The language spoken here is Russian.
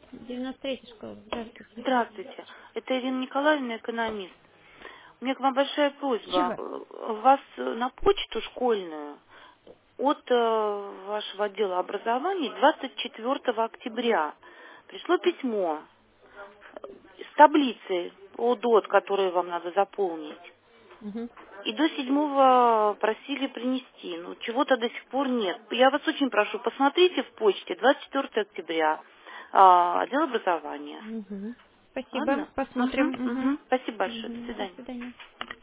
93-я школа. Здравствуйте. Здравствуйте. Это Ирина Николаевна, экономист. У меня к вам большая просьба. Чего? Вас на почту школьную от вашего отдела образования 24 октября пришло письмо с таблицей по ДОТ, которую вам надо заполнить. Угу. И до 7 просили принести, но чего-то до сих пор нет. Я вас очень прошу, посмотрите в почте 24 октября, отдел образования. Угу. Спасибо. Ладно? Посмотрим. Угу, Угу. угу. Спасибо большое. До Угу. До свидания. свидания.